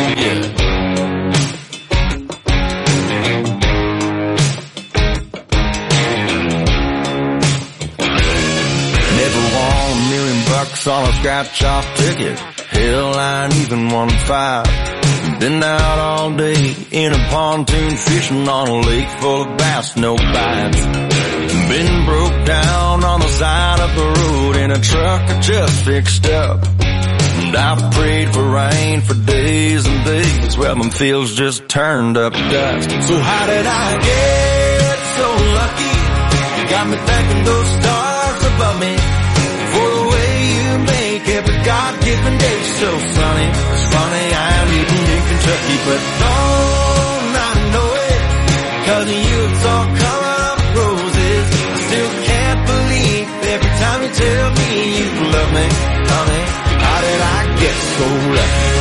On a scratch-off ticket, hell, I ain't even won 5. Been out all day in a pontoon fishing on a lake full of bass, no bites. Been broke down on the side of the road in a truck I just fixed up. And I've prayed for rain for days and days. Well, my fields just turned up dust. So how did I get so lucky? You got me thanking those stars above me for the way you make every God-given day so sunny. It's funny I'm eating in Kentucky, but don't I know it? 'Cause of you it's all coming up roses. I still can't believe every time you tell me you love me, honey. How did I get so lucky?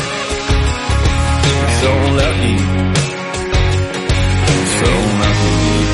So lucky. So lucky.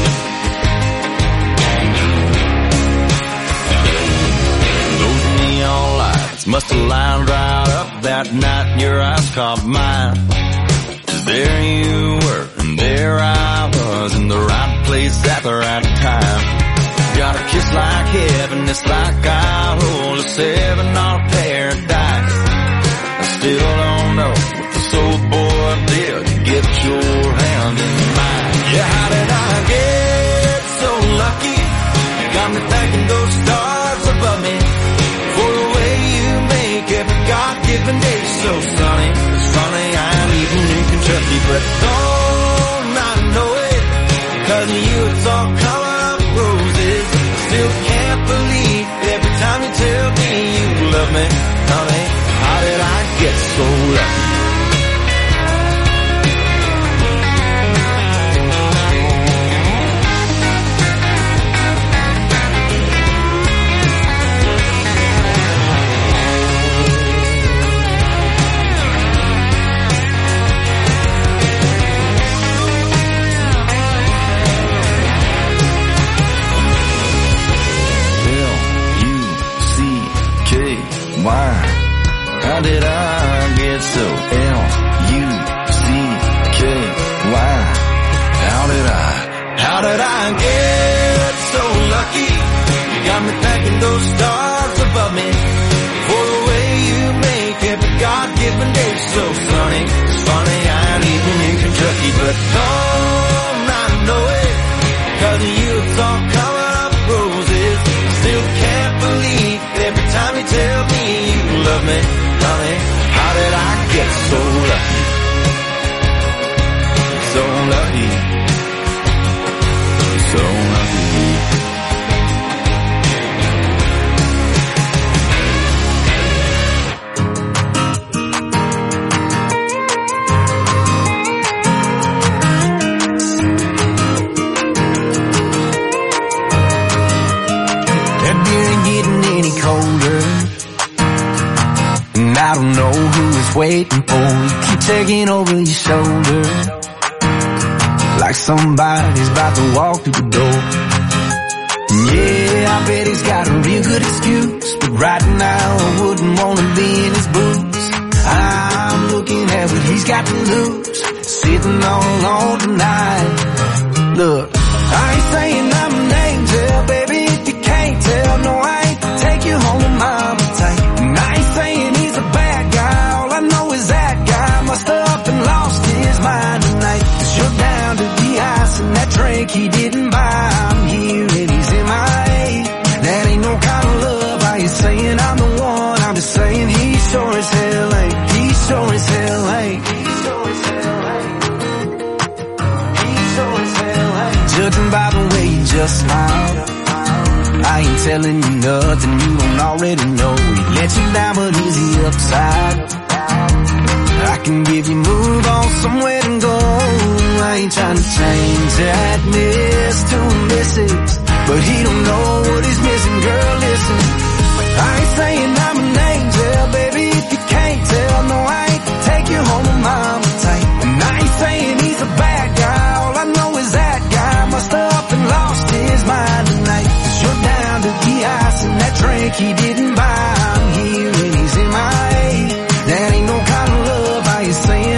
Must have lined right up that night and your eyes caught mine. 'Cause there you were and there I was in the right place at the right time. Got a kiss like heaven, it's like I'll hold a 7 on paradise. I still don't know what this old boy did to get your hand in mine. Yeah, how did I get so lucky? You got me thanking those stars above me for the way you make every God-given day so sunny. It's funny I'm eating in Kentucky, but don't I know it? 'Cause of you it's all coming up roses. Still can't believe every time you tell me you love me, honey. How did I get so lucky? Why? How did I get so L-U-C-K-Y? How did I get so lucky? You got me thanking those stars above me for the way you make every God-given day so sunny. It's funny I'm eating in Kentucky, but don't I know it? 'Cause of you it's all coming up roses. Still can't believe every time you tell me you love me, honey. How did I get so lucky? So lucky. So lucky. That beer ain't getting any colder, and I don't know who it's waiting for. You keep checking over your shoulder like somebody's about to walk through the door. Yeah, I bet he's got a real good excuse, but right now I wouldn't want to be in his boots. I'm looking at what he's got to lose, sitting all alone tonight. Look, I ain't saying I'm an angel, baby, if you can't tell. No, I ain't take you home with mama tight. And I ain't saying he's a bad guy, all I know is that guy must have up and lost his mind tonight. 'Cause you're down to the ice and that drink he didn't buy. I'm here and he's MIA. That ain't no kind of love. Are you saying I'm the one? I'm just saying he sure as hell ain't. He sure as hell ain't. He sure as hell ain't. He sure as hell ain't. Judging by the way you just smiled, I ain't telling you nothing you don't already know. He let you down, but is he upside? I can give you move on somewhere to go. I ain't trying to change that miss to a missus, but he don't know what he's missing. Girl, listen, I ain't saying I'm an angel, baby, if you can't tell. No, I ain't take you home with mama tight. And I ain't saying he's a bad guy, all I know is that guy must have up and lost his mind tonight. 'Cause you're down to the ice and that drink he didn't buy. I'm here and he's MIA. That ain't no kind of love. Are you saying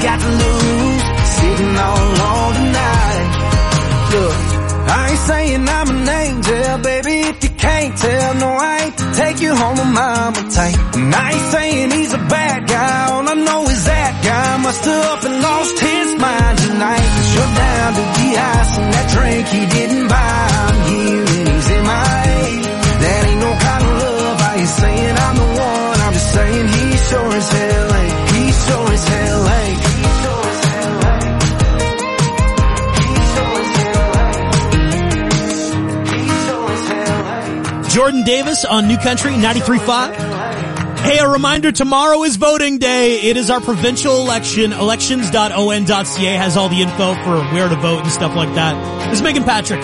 he's got to lose, sitting all alone tonight. Look, I ain't saying I'm an angel, baby, if you can't tell. No, I ain't to take you home to mama tight. And I ain't saying he's a bad guy, all I know is that guy must have up and lost his mind tonight. Shut down to the ice and that drink he didn't buy. I'm here and he's in my age. That ain't no kind of love, I ain't saying I'm the one. I'm just saying he sure as hell ain't. He sure as hell ain't. He sure as hell ain't. He sure as hell ain't. He sure as hell ain't. Jordan Davis on New Country 93.5. Hey, a reminder, tomorrow is voting day. It is our provincial election. Elections.on.ca has all the info for where to vote and stuff like that. This is Megan Patrick.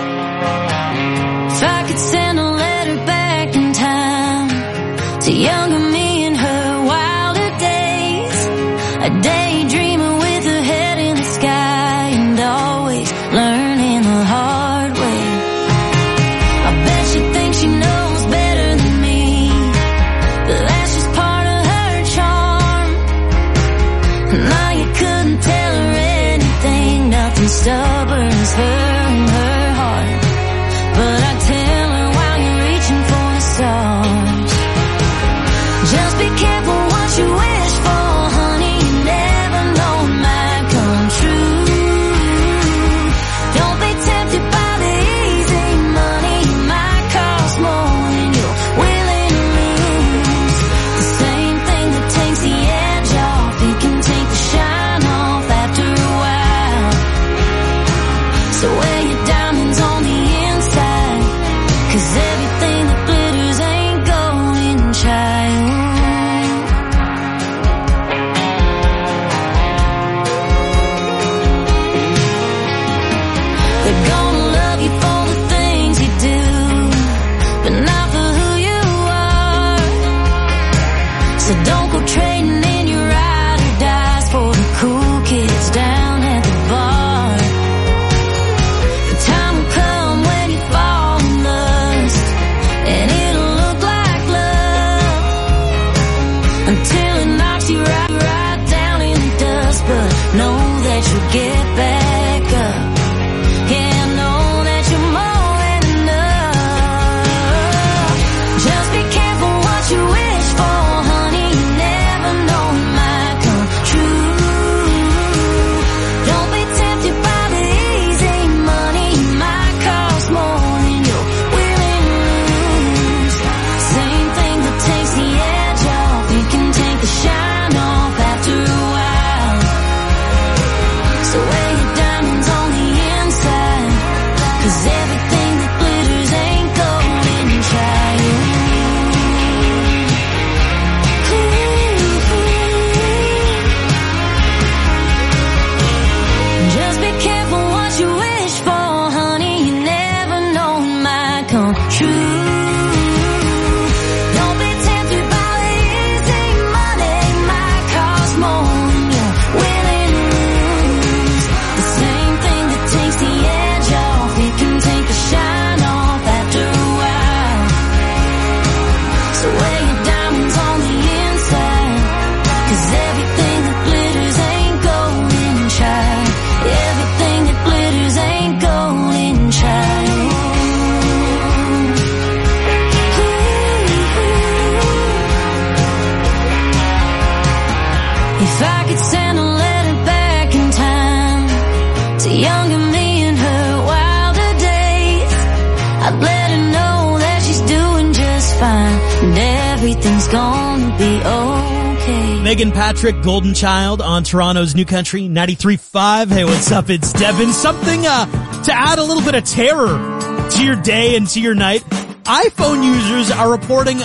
If I could send a letter back in time to younger me in her wilder days, a daydreamer with her head in the sky and always learning the hard way. I bet she thinks she knows better than me, but that's just part of her charm. Now you couldn't tell her anything, nothing stubborn as her and her heart. But I tell her while you're reaching for the stars, just be careful what you wish for, honey. You never know it might come true. Don't be tempted by the easy money. It might cost more than you're willing to lose. The same thing that takes the edge off, it can take the shine off after a while. So wear your diamonds on the inside, 'cause everything that glitters ain't golden, child. They're gonna love you for the things you do, but not for who you are. So don't go trading in your ride or dies for the cool kids down at the bar. The time will come when you fall in lust, and it'll look like love until it knocks you right down in the dust. But know that you'll get back up. Yeah, know that you're more than enough. Just be careful what you wish for, honey. You never know it might come true. Don't be tempted by the easy money. It might cost more than you're willing to lose. Same thing that takes the edge off, it can take the shine off after a while. So wear your diamonds on the inside, 'cause everything that glitters ain't golden, child. Just be careful what you wish for, honey. You never know it might come true. Don't be tempted by the easy money. It might cost more than you're willing to lose. The same thing that takes the edge off, it can take the shine off after a while. So wear your diamonds on the inside, 'cause everything that glitters ain't golden, child. Everything that glitters ain't golden, child. If I could send a letter back in time to younger me in her wilder days, I'd let her know that she's doing just fine and everything's gonna be okay. Megan Patrick, Golden Child on Toronto's New Country 93.5. Hey, what's up? It's Devin. Something to add a little bit of terror to your day and to your night. iPhone users are reporting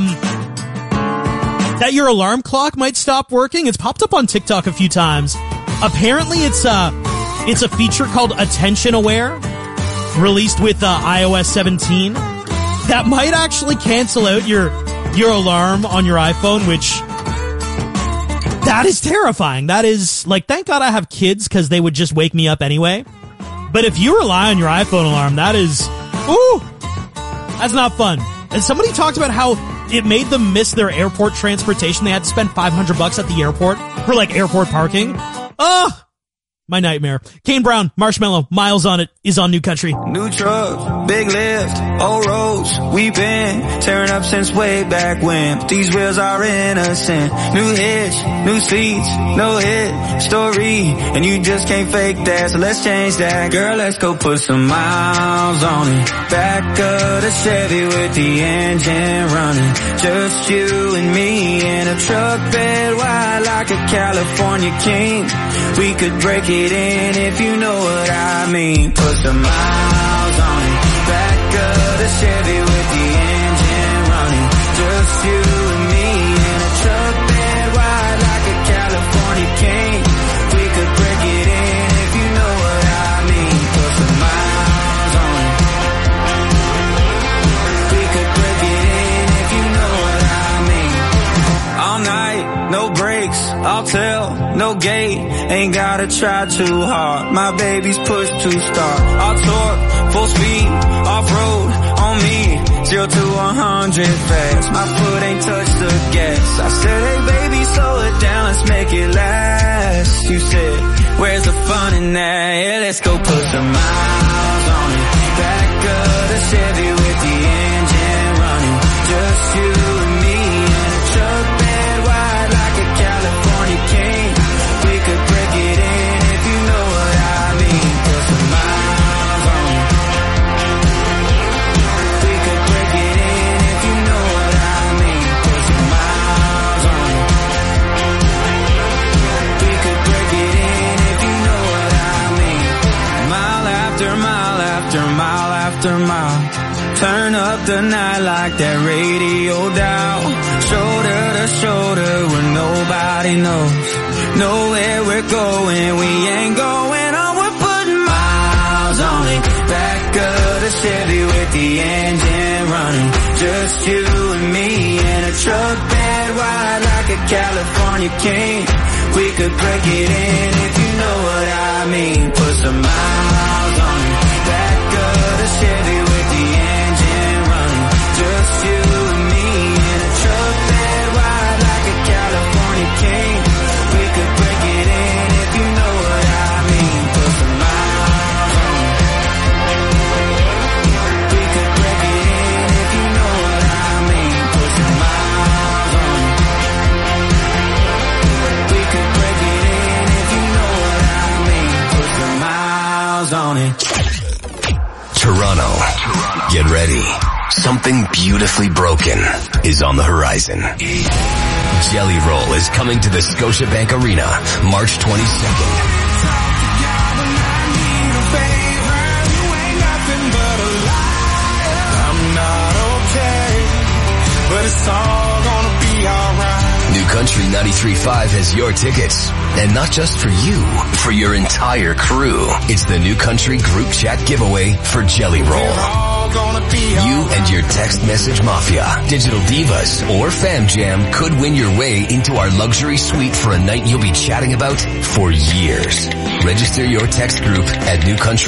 that your alarm clock might stop working. It's popped up on TikTok a few times. Apparently it's a feature called Attention Aware, released with iOS 17, that might actually cancel out your alarm on your iPhone, which that is terrifying. That is, like, thank God I have kids, because they would just wake me up anyway. But if you rely on your iPhone alarm, that's not fun. And somebody talked about how it made them miss their airport transportation. They had to spend $500 at the airport for, like, airport parking. Oh, my nightmare. Kane Brown, Marshmallow, Miles on It is on New Country. New truck, big lift, old roads, we've been tearing up since way back when. These wheels are innocent. New hitch, new seats, no hit story, and you just can't fake that, so let's change that. Girl, let's go put some miles on it. Back of the Chevy with the engine running. Just you and me in a truck bed wide like a California king. We could break it in if you know what I mean. Put some miles on it. Back of the Chevy with the engine running. Just you and me in a truck bed wide like a California king. We could break it in if you know what I mean. Put some miles on it. We could break it in if you know what I mean. All night, no brakes, I'll tell, no gate. Ain't gotta try too hard, my baby's push to start. I'll torque, full speed, off-road, on me, 0 to 100 fast. My foot ain't touched the gas. I said, hey baby, slow it down, let's make it last. You said, where's the fun in that? Yeah, let's go put some miles on it. Back of the Chevy with the engine running. Just you and me in a truck bed wide like a California king. We could break it in if you know what I mean. Put some miles on it. We could break it in if you know what I mean. Put some miles on it. We could break it in if you know what I mean. Mile after mile after mile after mile. Turn up the night like that radio dial. Shoulder to shoulder where nobody knows. Know where we're going, we ain't going on. We're putting miles on it. Back of the Chevy with the engine running. Just you and me in a truck bed wide like a California king. We could break it in if you know what I mean. Put some miles on it. Back of the Chevy with the engine running. Just you and me in a truck bed wide like a California king. We could break it in if you know what I mean. Put some miles on it. We could break it in if you know what I mean. Put some miles on it. We could break it in if you know what I mean. Put some miles on it. Toronto, get ready. Something beautifully broken is on the horizon. Jelly Roll is coming to the Scotiabank Arena March 22nd. I'm not okay, but it's all gonna be alright. New Country 93.5 has your tickets. And not just for you, for your entire crew. It's the New Country Group Chat giveaway for Jelly Roll. You and your text message mafia, digital divas, or fam jam could win your way into our luxury suite for a night you'll be chatting about for years. Register your text group at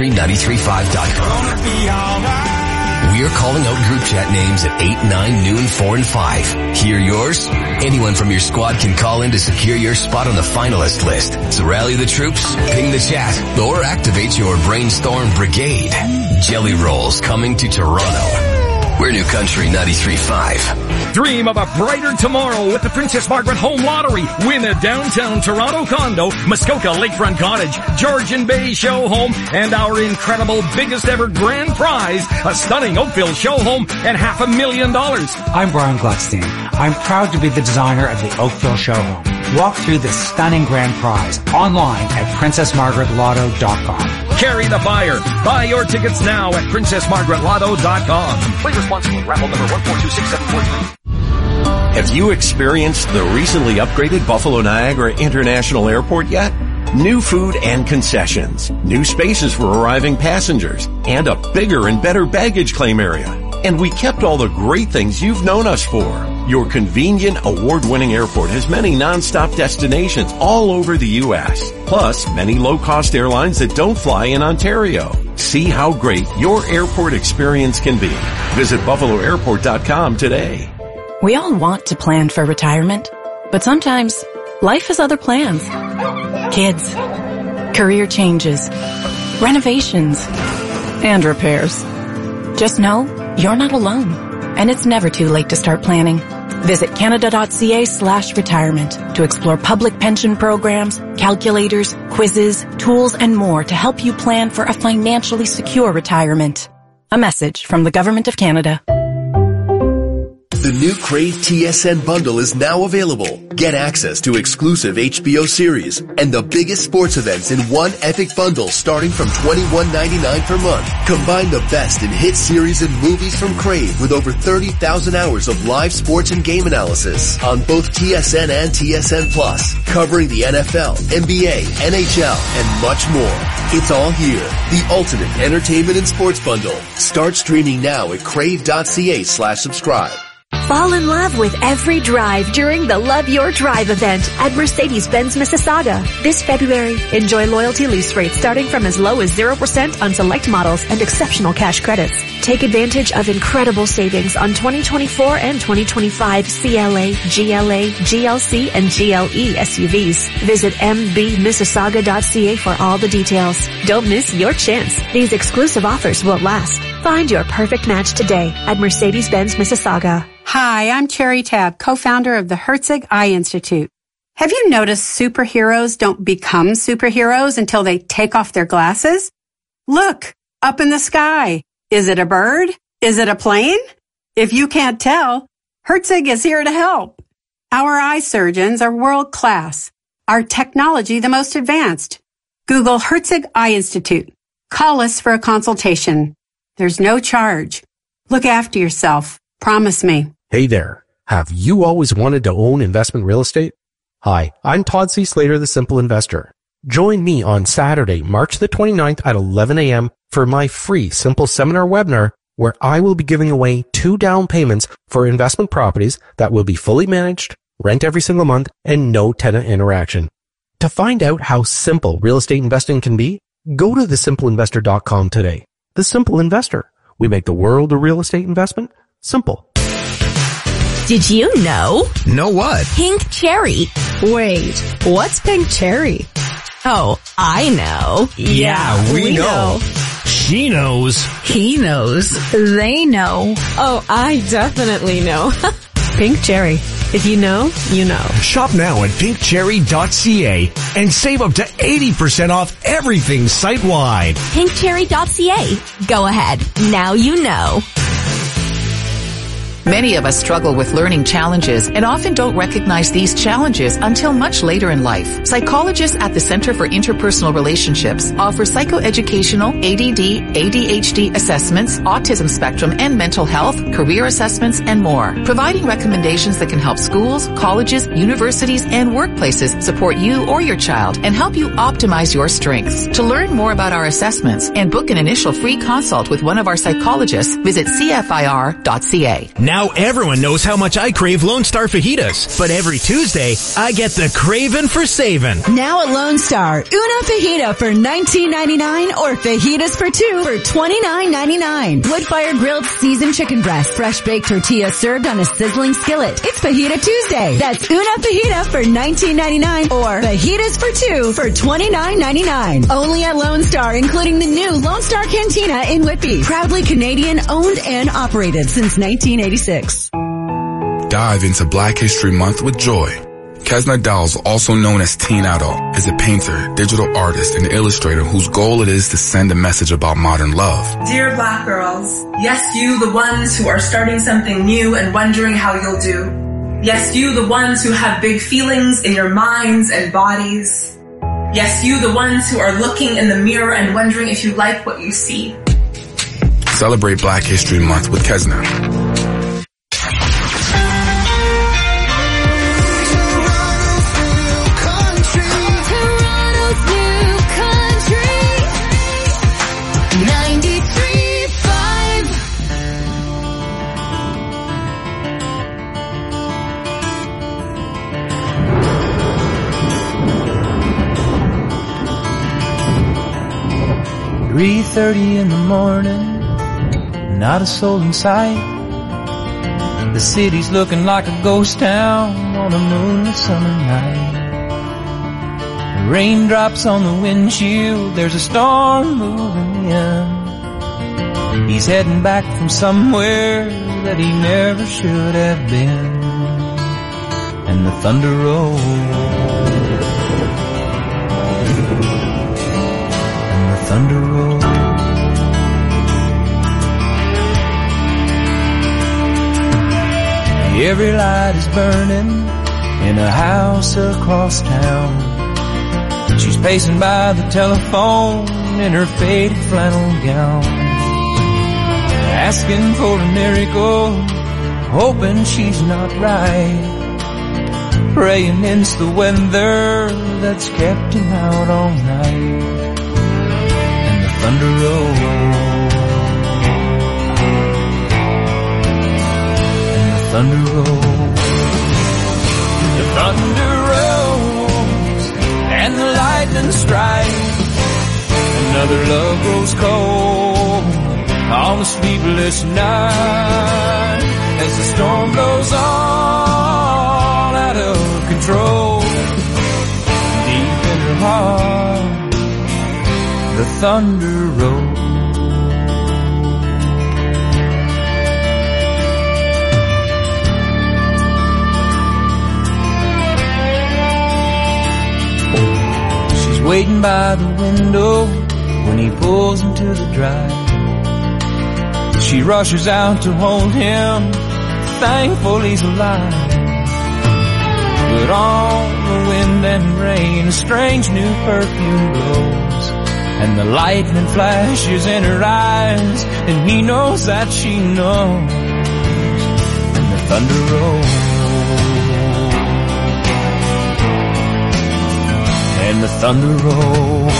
newcountry935.com. We're calling out group chat names at 8, 9, noon, 4, and 5. Hear yours? Anyone from your squad can call in to secure your spot on the finalist list. So rally the troops, ping the chat, or activate your brainstorm brigade. Jelly Rolls coming to Toronto. We're New Country 93.5. Dream of a brighter tomorrow with the Princess Margaret Home Lottery. Win a downtown Toronto condo, Muskoka Lakefront Cottage, Georgian Bay show home, and our incredible biggest ever grand prize, a stunning Oakville show home and $500,000. I'm Brian Gluckstein. I'm proud to be the designer of the Oakville show home. Walk through the stunning grand prize online at PrincessMargaretLotto.com. Carry the fire. Buy your tickets now at PrincessMargaretLotto.com. Play responsibly. Raffle number 1426743. Have you experienced the recently upgraded Buffalo Niagara International Airport yet? New food and concessions, new spaces for arriving passengers, and a bigger and better baggage claim area. And we kept all the great things you've known us for. Your convenient, award-winning airport has many non-stop destinations all over the U.S., plus many low-cost airlines that don't fly in Ontario. See how great your airport experience can be. Visit BuffaloAirport.com today. We all want to plan for retirement, but sometimes life has other plans. Kids, career changes, renovations, and repairs. Just know you're not alone, and it's never too late to start planning. Visit Canada.ca/retirement to explore public pension programs, calculators, quizzes, tools, and more to help you plan for a financially secure retirement. A message from the Government of Canada. The new Crave TSN bundle is now available. Get access to exclusive HBO series and the biggest sports events in one epic bundle starting from $21.99 per month. Combine the best in hit series and movies from Crave with over 30,000 hours of live sports and game analysis on both TSN and TSN Plus, covering the NFL, NBA, NHL, and much more. It's all here. The ultimate entertainment and sports bundle. Start streaming now at crave.ca/subscribe. Fall in love with every drive during the Love Your Drive event at Mercedes-Benz Mississauga. This February, enjoy loyalty lease rates starting from as low as 0% on select models and exceptional cash credits. Take advantage of incredible savings on 2024 and 2025 CLA, GLA, GLC, and GLE SUVs. Visit mbmississauga.ca for all the details. Don't miss your chance. These exclusive offers won't last. Find your perfect match today at Mercedes-Benz Mississauga. Hi, I'm Cherry Tab, co-founder of the Herzig Eye Institute. Have you noticed superheroes don't become superheroes until they take off their glasses? Look, up in the sky. Is it a bird? Is it a plane? If you can't tell, Herzig is here to help. Our eye surgeons are world class. Our technology the most advanced. Google Herzig Eye Institute. Call us for a consultation. There's no charge. Look after yourself. Promise me. Hey there. Have you always wanted to own investment real estate? Hi, I'm Todd C. Slater, the Simple Investor. Join me on Saturday, March the 29th at 11 a.m. for my free Simple Seminar webinar where I will be giving away 2 down payments for investment properties that will be fully managed, rent every single month, and no tenant interaction. To find out how simple real estate investing can be, go to thesimpleinvestor.com today. The Simple Investor. We make the world of real estate investment simple. Did you know? Know what? Pink cherry. Wait, what's pink cherry? Oh, I know. Yeah, we know. She knows. He knows. They know. Oh, I definitely know. Pink cherry. If you know, you know. Shop now at pinkcherry.ca and save up to 80% off everything site-wide. Pinkcherry.ca. Go ahead. Now you know. Many of us struggle with learning challenges and often don't recognize these challenges until much later in life. Psychologists at the Center for Interpersonal Relationships offer psychoeducational, ADD, ADHD assessments, autism spectrum and mental health, career assessments, and more, providing recommendations that can help schools, colleges, universities, and workplaces support you or your child and help you optimize your strengths. To learn more about our assessments and book an initial free consult with one of our psychologists, visit cfir.ca. Now everyone knows how much I crave Lone Star fajitas, but every Tuesday, I get the craving for saving. Now at Lone Star, una fajita for $19.99 or fajitas for 2 for $29.99. Wood-fire grilled seasoned chicken breast, fresh baked tortilla served on a sizzling skillet. It's Fajita Tuesday. That's una fajita for $19.99 or fajitas for 2 for $29.99. Only at Lone Star, including the new Lone Star Cantina in Whitby. Proudly Canadian owned and operated since 1986. Dive into Black History Month with joy. Kesna Dowles, also known as Teen Adult, is a painter, digital artist, and illustrator whose goal it is to send a message about modern love. Dear Black girls, yes, you, the ones who are starting something new and wondering how you'll do. Yes, you, the ones who have big feelings in your minds and bodies. Yes, you, the ones who are looking in the mirror and wondering if you like what you see. Celebrate Black History Month with Kesna. "3:30 in the morning, not a soul in sight. The city's looking like a ghost town on a moonlit summer night. Raindrops on the windshield, there's a storm moving in. He's heading back from somewhere that he never should have been. And the thunder rolls, and the thunder rolls. Every light is burning in a house across town. She's pacing by the telephone in her faded flannel gown, asking for a miracle, hoping she's not right, praying it's the weather that's kept him out all night. And the thunder rolls, and the thunder rolls, the thunder rolls, and the lightning strikes. Another love grows cold on a sleepless night as the storm goes on out of control. Deep in her heart, the thunder rolls. She's waiting by the window when he pulls into the drive. She rushes out to hold him, thankful he's alive. But on the wind and rain, a strange new perfume blows, and the lightning flashes in her eyes, and he knows that she knows. And the thunder rolls, and the thunder rolls.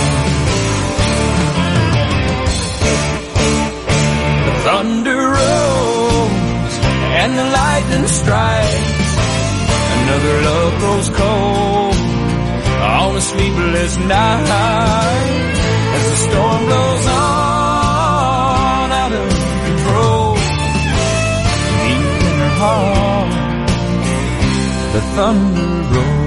Thunder rolls and the lightning strikes. Another love grows cold on a sleepless night as the storm blows on out of control. Deep in her heart, the thunder rolls.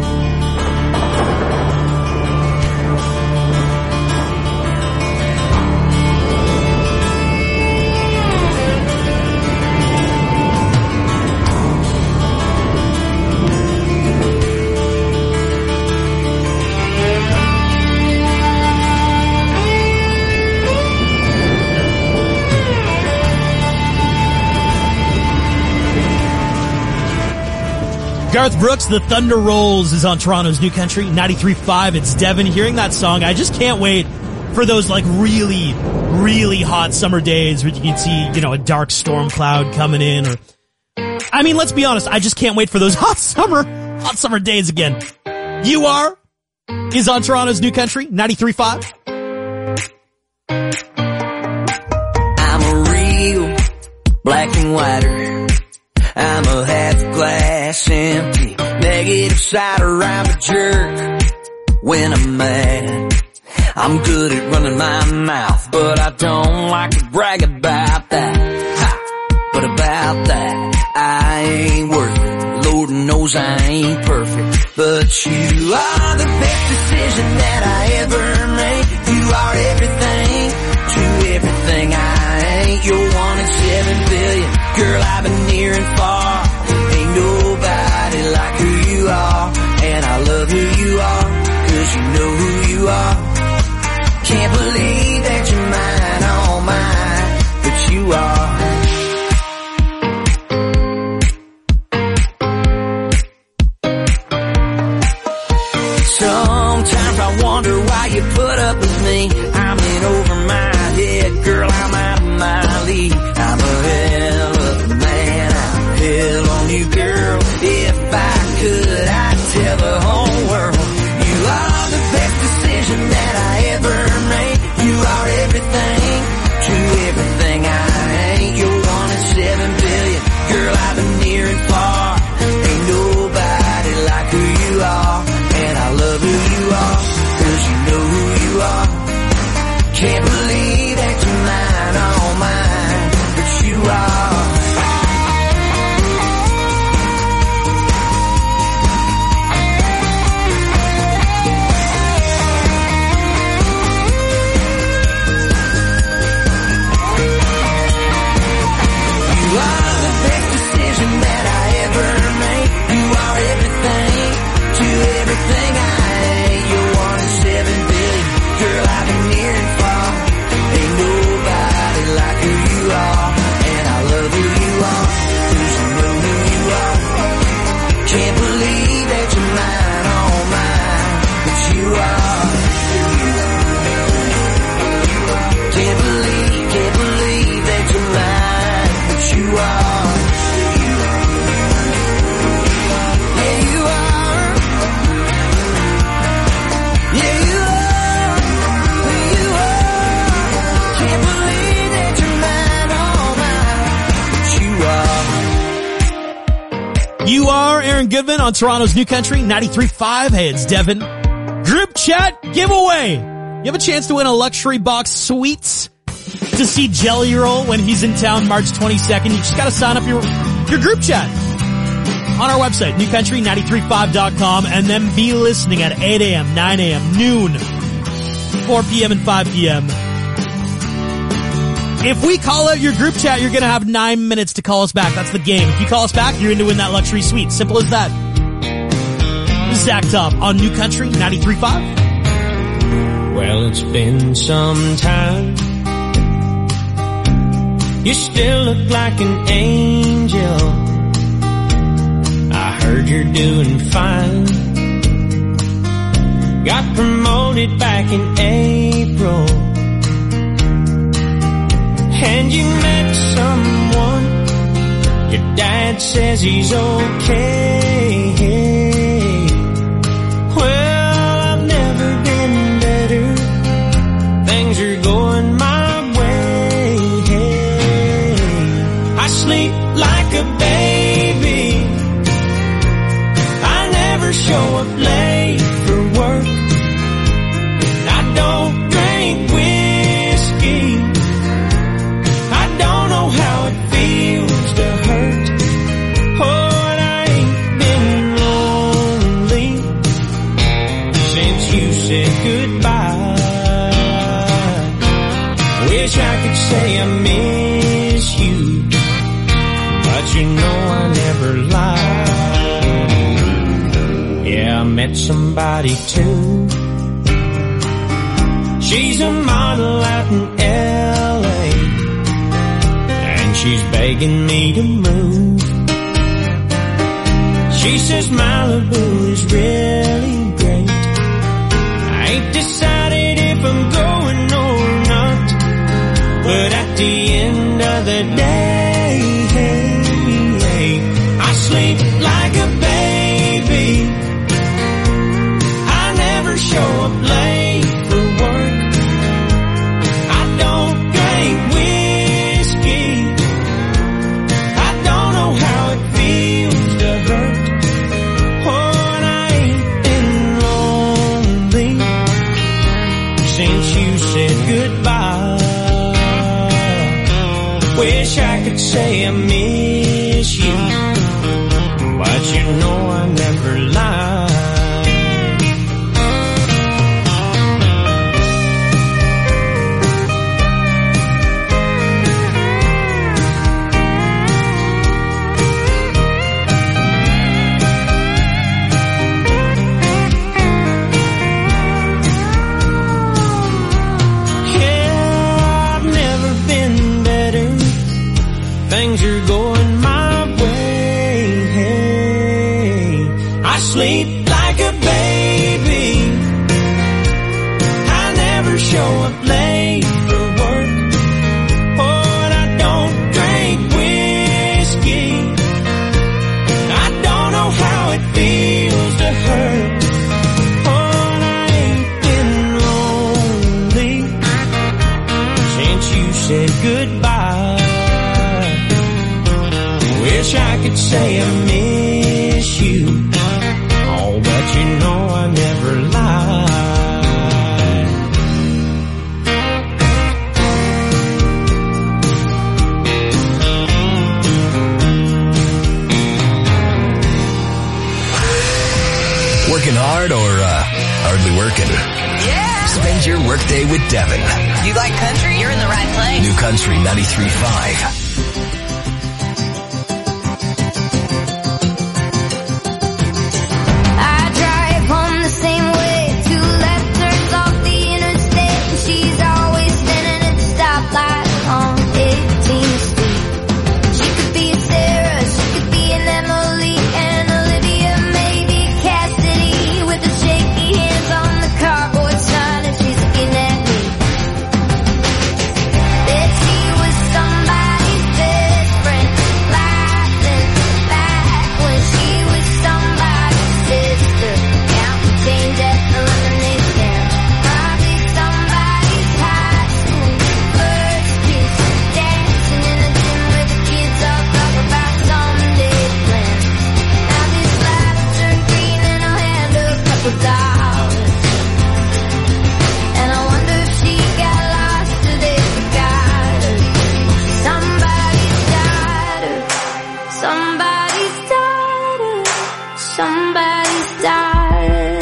Garth Brooks, The Thunder Rolls, is on Toronto's New Country 93.5. It's Devin. Hearing that song, I just can't wait for those like really, really hot summer days where you can see, you know, a dark storm cloud coming in. Or, I mean, let's be honest, I just can't wait for those hot summer days again. You Are is on Toronto's New Country 93.5. I'm a real black and whiter. I'm a half glass empty, negative side around a jerk. When I'm mad, I'm good at running my mouth, but I don't like to brag about that. Ha! But about that, I ain't worth it. Lord knows I ain't perfect, but you are the best decision that I ever made. You are everything to everything I ain't. You're 1 in 7 billion. Girl, I've been near and far. Ain't nobody like who you are. And I love who you are, 'cause you know who you are. Can't believe that you're mine, all mine, but you are. Sometimes I wonder why you put up with me. I'm in over my head, girl, I'm out of my league. I'm a hell of a man, I'm hell on you, girl. If I could, I'd tell the whole world. You are the best decision that I ever made. You are everything to everything I ain't. You're 1 in 7 billion. Girl, I've been near and far. Ain't nobody like who you are. And I love who you are, 'cause you know who you are. Can't believe that you're mine, all mine, Goodman on Toronto's New Country 93.5. Hey, it's Devin. Group chat giveaway. You have a chance to win a luxury box suites to see Jelly Roll when he's in town March 22nd. You just got to sign up your group chat on our website, newcountry935.com, and then be listening at 8 a.m., 9 a.m., noon, 4 p.m., and 5 p.m. If we call out your group chat, you're going to have 9 minutes to call us back. That's the game. If you call us back, you're in to win that luxury suite. Simple as that. This is Zach Top on New Country 93.5. Well, it's been some time. You still look like an angel. I heard you're doing fine. Got promoted back in April. And you met someone. Your dad says he's okay. Well, I've never been better. Things are going my way. I sleep like a baby. I never show up late for work. I don't drink whiskey. I don't know how it feels to hurt. Oh, and I ain't been lonely since you said goodbye. Wish I could say I miss you, but you know I never lie. Yeah, I met somebody too. She's a model out in L.A. and she's begging me to move. She says Malibu is really great. I ain't decided if I'm going or not, but at the end of the day, I sleep like a baby. I never show up late for work. I don't drink whiskey. I don't know how it feels to hurt. Oh, and I ain't been lonely since you said goodbye. Wish I could say I miss you, but you know I never lie. Things are going my way. I sleep like a baby. I never show up late for work. Oh, and I don't drink whiskey. I don't know how it feels to hurt. Oh, and I ain't been lonely since you said goodbye. Wish I could say I miss you. Oh, but you know I never lie. Working hard or hardly working? Yeah. Spend your workday with Devin. You like country? You're in the right place. New Country 93.5. Somebody's bed. daughter.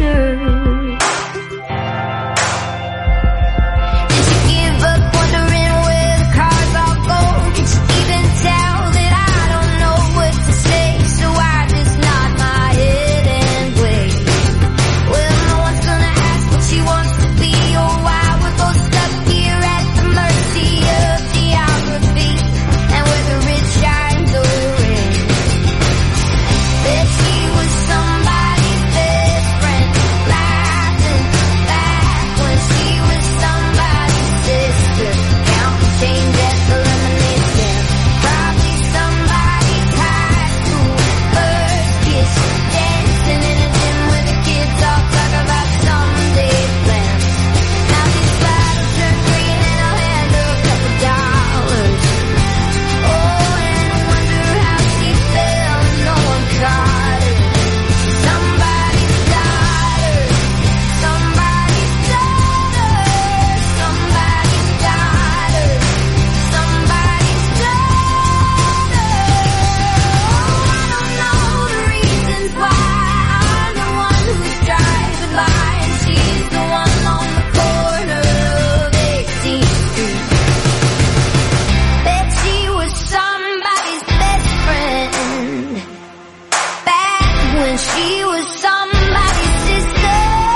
Did you give up wondering where the cars all go? Did you even tell that I don't know what to say? So I just nod my head and wait. Well, no one's gonna ask what she wants to be or why we're both stuck here at the mercy of geography and where the rich shines or red. Bet she was somebody's best friend, laughing back when she was somebody's sister, counting change at the lemonade stand. Probably somebody's high school first kiss, dancing in a gym where the kids all talk about someday plans. Now these bottles turn green and I'll hand her a couple dollars. Oh, and I wonder how she felt, no one caught her. Somebody's daughter, somebody's daughter, somebody's daughter, somebody's daughter. Oh, I don't know the reasons why I'm the one who's driving by and she's the one on the corner of 18th Street. Bet she was somebody's best friend back when she was somebody's sister.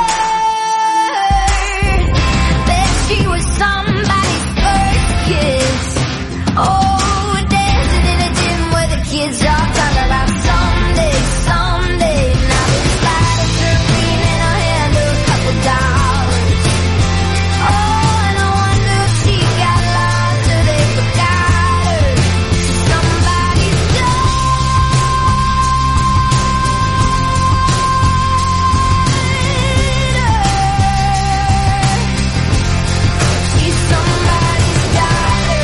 Bet she was somebody's first kiss. Oh, dancing in a gym where the kids all talk about someday, someday. Now this bottles are green and I'll hand her a couple dollars. Oh, and I wonder if she got lost or they forgot her. Somebody's she's somebody's daughter.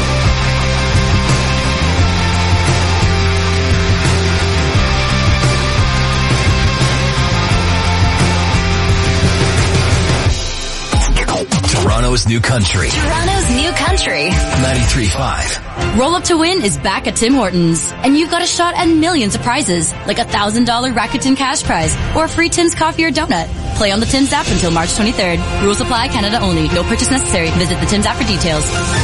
Toronto's new country. Toronto's new country. 93.5. Roll Up to Win is back at Tim Hortons, and you've got a shot at millions of prizes, like a $1,000 Rakuten cash prize or a free Tim's coffee or donut. Play on the Tim's app until March 23rd. Rules apply, Canada only. No purchase necessary. Visit the Tim's app for details.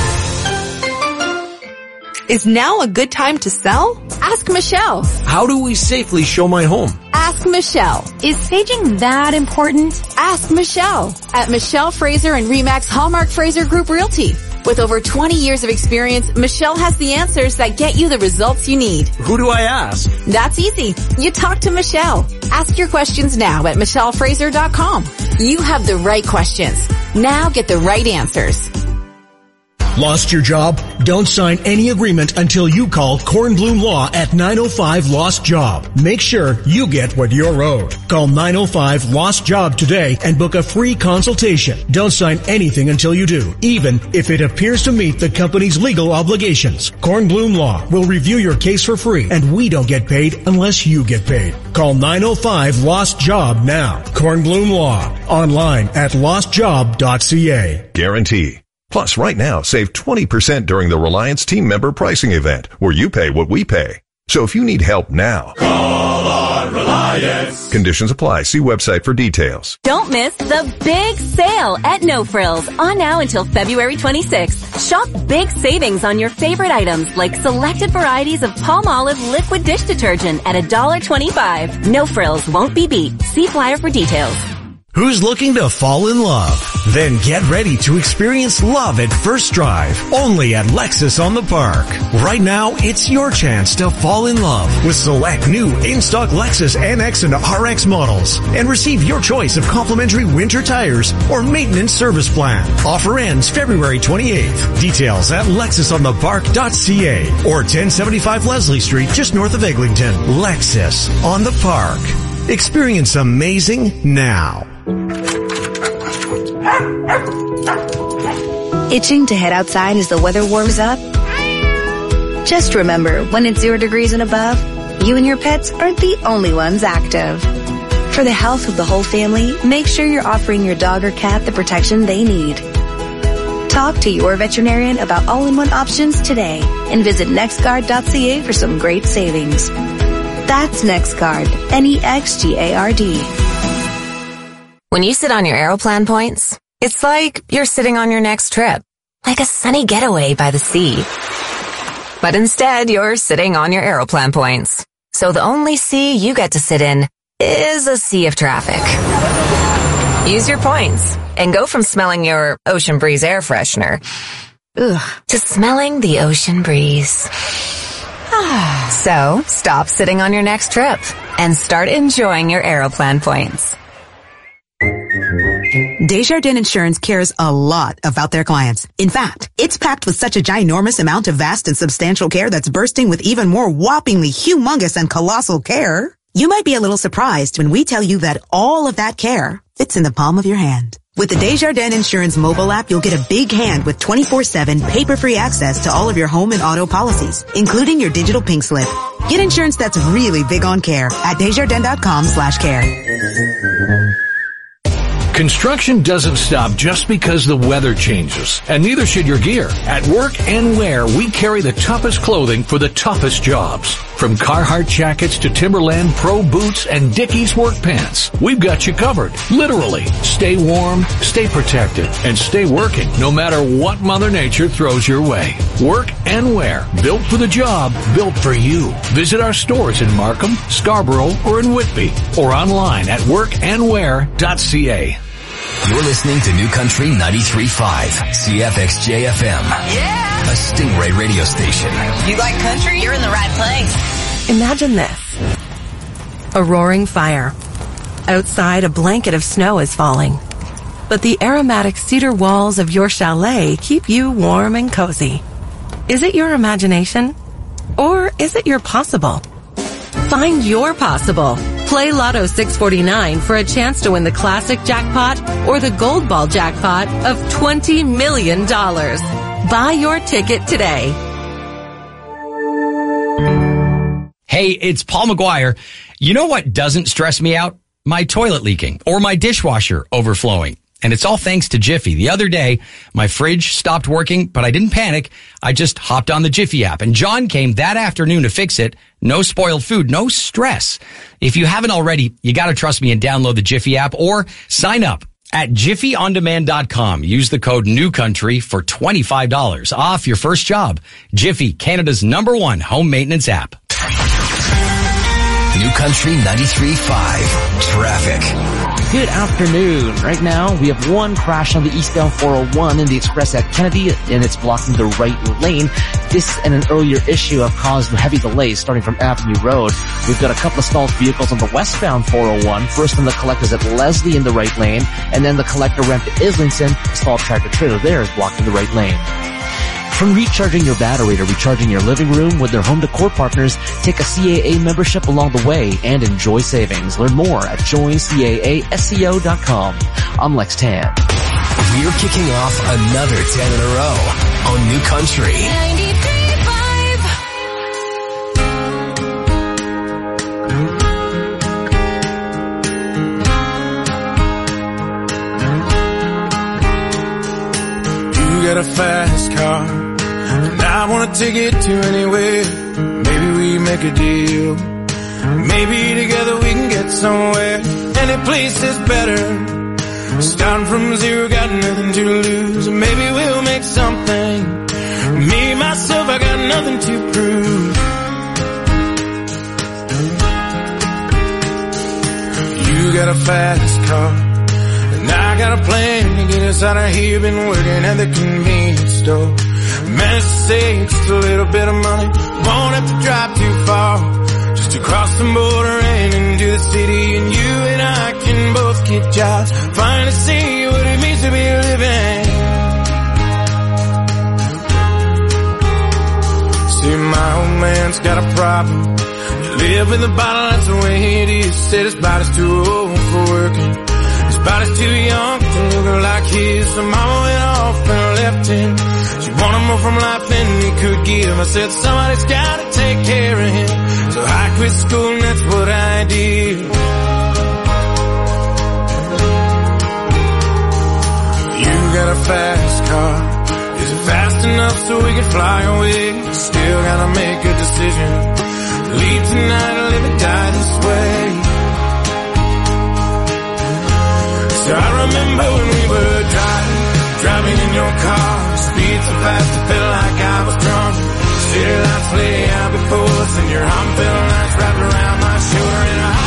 Is now a good time to sell? Ask Michelle. How do we safely show my home? Ask Michelle. Is staging that important? Ask Michelle at Michelle Fraser and Remax Hallmark Fraser Group Realty. With over 20 years of experience, Michelle has the answers that get you the results you need. Who do I ask? That's easy. You talk to Michelle. Ask your questions now at michellefraser.com. You have the right questions. Now get the right answers. Lost your job? Don't sign any agreement until you call Kornblum Law at 905 Lost Job. Make sure you get what you're owed. Call 905 Lost Job today and book a free consultation. Don't sign anything until you do, even if it appears to meet the company's legal obligations. Kornblum Law will review your case for free, and we don't get paid unless you get paid. Call 905 Lost Job now. Kornblum Law. Online at lostjob.ca. Guarantee. Plus, right now, save 20% during the Reliance team member pricing event, where you pay what we pay. So if you need help now, call on Reliance. Conditions apply. See website for details. Don't miss the big sale at No Frills, on now until February 26th. Shop big savings on your favorite items like selected varieties of Palmolive liquid dish detergent at $1.25. No Frills won't be beat. See flyer for details. Who's looking to fall in love? Then get ready to experience love at first drive, only at Lexus on the Park. Right now, it's your chance to fall in love with select new in-stock Lexus NX and RX models, and receive your choice of complimentary winter tires or maintenance service plan. Offer ends February 28th. Details at lexusonthepark.ca or 1075 Leslie Street, just north of Eglinton. Lexus on the Park. Experience amazing now. Itching to head outside as the weather warms up? Just remember, when it's 0 degrees and above, you and your pets aren't the only ones active. For the health of the whole family, make sure you're offering your dog or cat the protection they need. Talk to your veterinarian about all-in-one options today and visit nextguard.ca for some great savings. That's NextGuard. NEXGARD. When you sit on your Aeroplan points, it's like you're sitting on your next trip, like a sunny getaway by the sea. But instead, you're sitting on your Aeroplan points. So the only sea you get to sit in is a sea of traffic. Use your points and go from smelling your Ocean Breeze air freshener to smelling the ocean breeze. So, stop sitting on your next trip and start enjoying your Aeroplan points. Desjardins Insurance cares a lot about their clients. In fact, it's packed with such a ginormous amount of vast and substantial care that's bursting with even more whoppingly humongous and colossal care. You might be a little surprised when we tell you that all of that care fits in the palm of your hand. With the Desjardins Insurance mobile app, you'll get a big hand with 24/7 paper-free access to all of your home and auto policies, including your digital pink slip. Get insurance that's really big on care at Desjardins.com/care. Construction doesn't stop just because the weather changes, and neither should your gear. At Work and Wear, we carry the toughest clothing for the toughest jobs. From Carhartt jackets to Timberland Pro boots and Dickies work pants, we've got you covered. Literally, stay warm, stay protected, and stay working no matter what Mother Nature throws your way. Work and Wear, built for the job, built for you. Visit our stores in Markham, Scarborough, or in Whitby, or online at workandwear.ca. You're listening to New Country 93.5, CFXJ-FM. Yeah! A Stingray radio station. You like country? You're in the right place. Imagine this. A roaring fire. Outside, a blanket of snow is falling. But the aromatic cedar walls of your chalet keep you warm and cozy. Is it your imagination? Or is it your possible? Find your possible. Play Lotto 649 for a chance to win the classic jackpot or the gold ball jackpot of $20 million. Buy your ticket today. Hey, it's Paul McGuire. You know what doesn't stress me out? My toilet leaking or my dishwasher overflowing. And it's all thanks to Jiffy. The other day, my fridge stopped working, but I didn't panic. I just hopped on the Jiffy app, and John came that afternoon to fix it. No spoiled food, no stress. If you haven't already, you gotta trust me and download the Jiffy app or sign up at JiffyOnDemand.com. Use the code NEWCOUNTRY for $25 off your first job. Jiffy, Canada's #1 home maintenance app. New Country 93.5 Traffic. Good afternoon. Right now, we have one crash on the eastbound 401 in the express at Kennedy, and it's blocking the right lane. This and an earlier issue have caused heavy delays starting from Avenue Road. We've got a couple of stalled vehicles on the westbound 401. First from the collectors at Leslie in the right lane, and then the collector ramp to Islington. A stalled tractor trailer there is blocking the right lane. From recharging your battery to recharging your living room with their home decor partners, take a CAA membership along the way and enjoy savings. Learn more at joincaasco.com. I'm Lex Tan. We're kicking off another 10 in a row on New Country 93.5. You got a fast car, and I want to take it to anywhere. Maybe we make a deal. Maybe together we can get somewhere. Any place is better. Starting from zero, got nothing to lose. Maybe we'll make something. Me, myself, I got nothing to prove. You got a fast car, and I got a plan to get us out of here. Been working at the convenience store. Managed to save just a little bit of money. Won't have to drive too far. Just to cross the border and into the city. And you and I can both get jobs. Finally see what it means to be living. See, my old man's got a problem. You live in the bottle, that's the way it is. Said his body's too old for working. His body's too young to look like his. So mama went off and left him. She wanted more from life than he could give. I said somebody's gotta take care of him. So I quit school and that's what I did. You got a fast car. Is it fast enough so we can fly away? Still gotta make a decision. Leave tonight or live and die this way. So I remember when we were driving in your car. Speed so fast it felt like I was drunk. City lights lay out before us and your arm felt nice wrapped around my shoulder. And I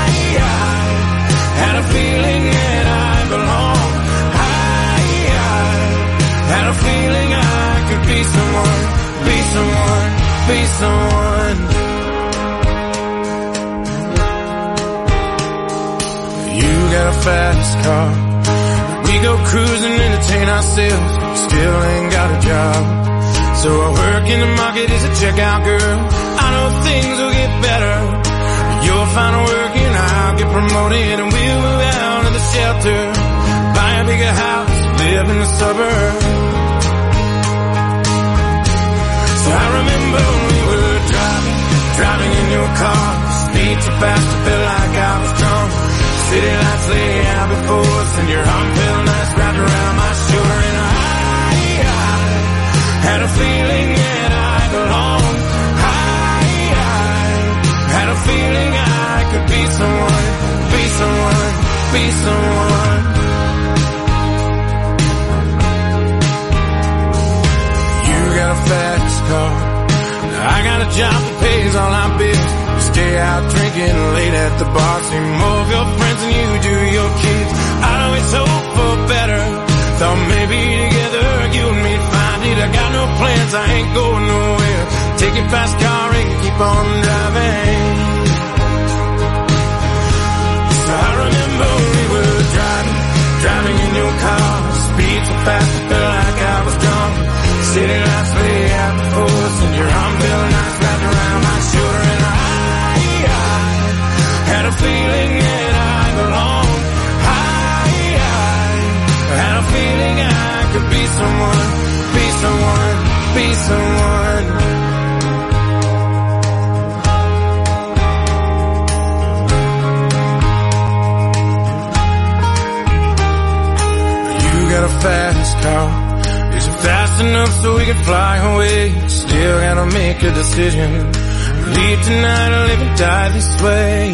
had a feeling that I belonged. I had a feeling I could be someone, be someone, be someone. You got a fast car. We go cruising, entertain ourselves. Still ain't got a job. So I work in the market as a checkout girl. I know things will get better. You'll find work and I'll get promoted, and we'll move out of the shelter, buy a bigger house, live in the suburbs. So I remember when we were driving in your car. Speed so fast it felt like I was drunk. City lights lay out before us and your arm felt nice wrapped around my shoulder. And I had a feeling that I belonged. I had a feeling I could be someone, be someone, be someone. You got a fast car. I got a job that pays all our bills. Stay out drinking late at the bar. See more of your friends than you do your kids. I always hope for better. Thought maybe together you and me'd find it. I got no plans, I ain't going nowhere. Take your fast car and keep on driving. So I remember when we were driving in your car. Speed so fast it felt like I was drunk. City lights lay out before us and your arm felt nice wrapped around my shoulder. And I had a feeling that I belonged. I had a feeling I could be someone, be someone, be someone. You got a fast car. Is it fast enough so we can fly away? Still gotta make a decision. Leave tonight or live and die this way.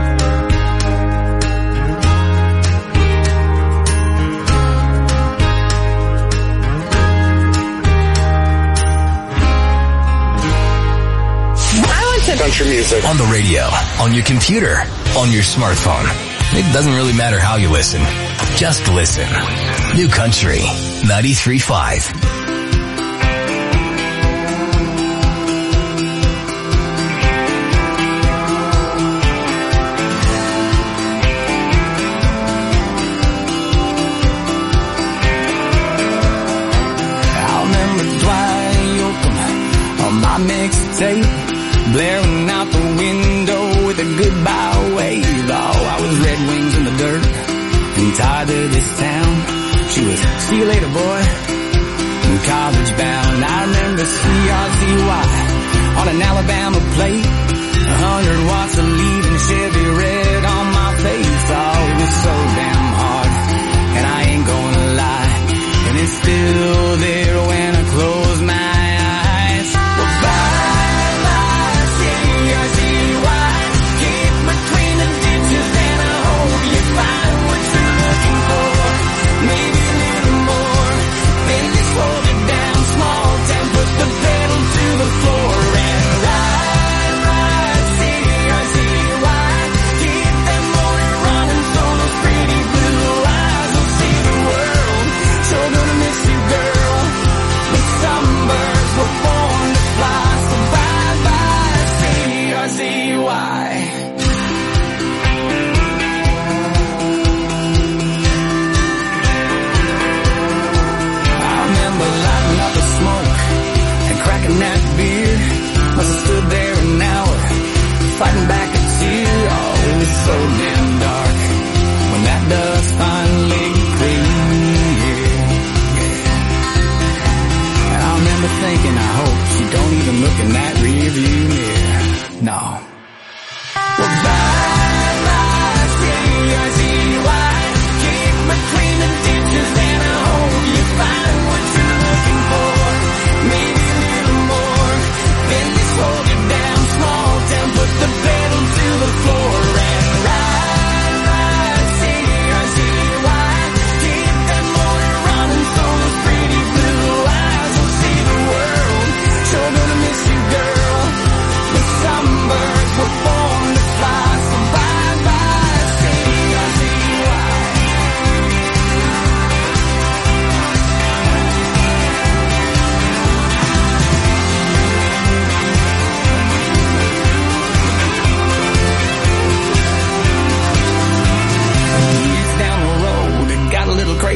Country music. On the radio, on your computer, on your smartphone. It doesn't really matter how you listen. Just listen. New Country 93.5. Mixtape blaring out the window with a goodbye wave. Oh, I was Red Wings in the dirt and tied to this town. She was see you later, boy, and college bound. I remember CRZY on an Alabama plate, 100 watts of leaving Chevy red on my face. Oh, it was so damn hard, and I ain't gonna lie, and it's still there when I close my eyes. Keep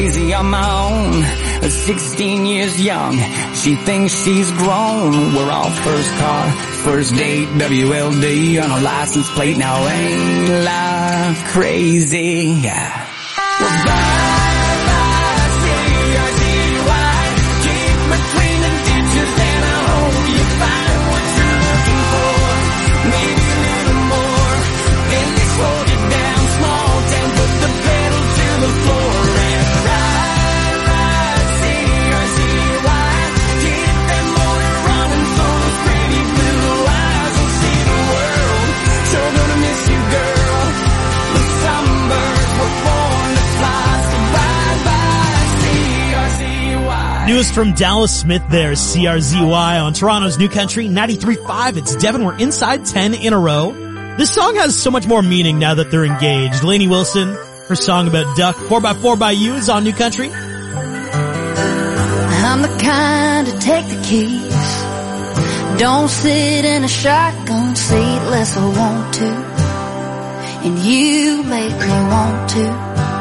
crazy on my own. 16 years young, she thinks she's grown. We're all first car, first date, WLD on a license plate. Now ain't life crazy? Yeah. Well, bye-bye, C-R-Z-Y. Keep between the ditches and I hope you find what you're looking for. Maybe a little more. At least hold it down small and put the pedal to the floor and ride, C-R-Z-Y. Keep that motor running for those pretty blue eyes and see the world. Sure gonna miss you, girl. The sunbirds were born to fly, so bye-bye, C-R-Z-Y. Newest from Dallas Smith there, CRZY on Toronto's New Country 93.5. It's Devin. We're inside 10 in a row. This song has so much more meaning now that they're engaged. Lainey Wilson, her song about Duck, 4x4 by You is on New Country. I'm the kind to take the keys. Don't sit in a shotgun seat unless I want to. And you make me want to.